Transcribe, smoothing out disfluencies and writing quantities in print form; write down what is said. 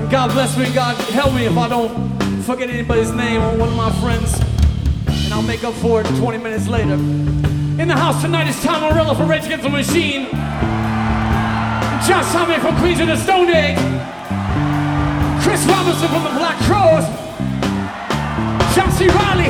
God bless me, God help me if I don't forget anybody's name or one of my friends, and I'll make up for it 20 minutes later. In the house tonight is Tom Morello from Rage Against the Machine, Josh Homme from Queens of the Stone Age, Chris Robinson from the Black Crows, John C. Reilly,